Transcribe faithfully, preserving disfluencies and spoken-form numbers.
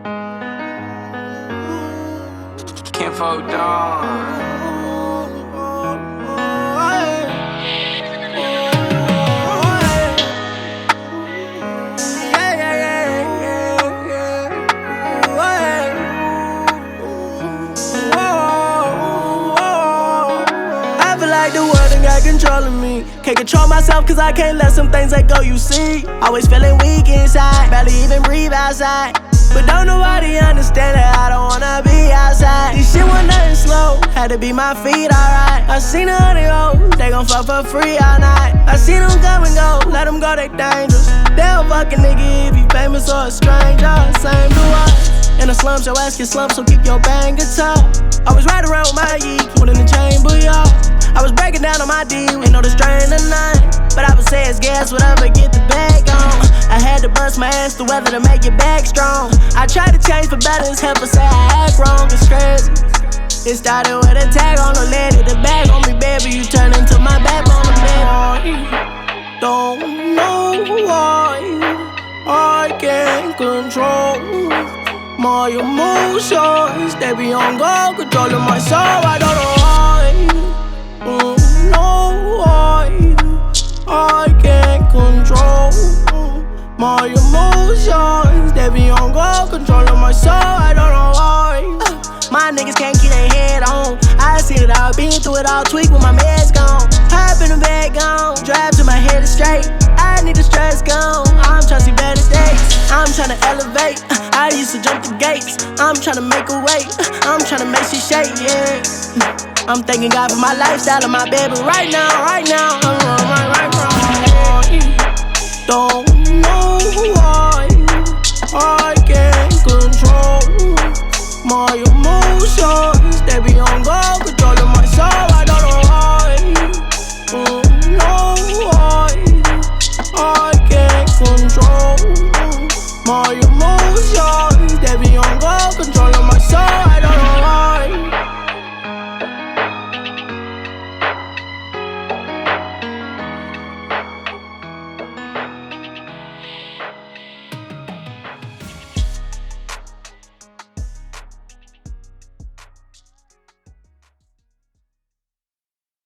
Can't fold down. Like the world ain't got control of me. Can't control myself cause I can't let some things let go, you see. Always feeling weak inside, barely even breathe outside. But don't nobody understand that I don't wanna be outside. This shit was nothing slow, had to be my feet, alright. I seen a hundred hoes, they gon' fuck for free all night. I seen them come and go, let them go, they dangerous. They'll fuck a nigga if he famous or a stranger. Same do I. In the slums, your ass get slumped, so keep your bang guitar. I was right around with my yeet, one in the chamber, y'all. I was breaking down on my D, ain't no the strain or none. But I would say it's gas, whatever, get the bag on. I had to bust my ass to weather to make your back strong. I tried to change for better, it's help say I act wrong, it's crazy. It started with a tag on the lady, the bag on me, baby. You turn into my backbone, baby. Don't know why I can't control my emotions. They be on go, controlling my soul. I don't know why. Mm, no why I can't control my emotions. They be on go, controlling my soul. I don't know why. My niggas can't keep their head on. I seen it all, been through it all. Tweak when my meds gone. Hop in the bed gone. Drive till my head is straight. I need the stress gone. I'm tryna see better days. I'm tryna elevate. I used to jump the gates. I'm tryna make a way. I'm tryna make shit shake, yeah. I'm thanking God for my lifestyle and my baby right now, right now. I'm wrong, right, right, wrong. Don't know why I can't control my emotions. They be on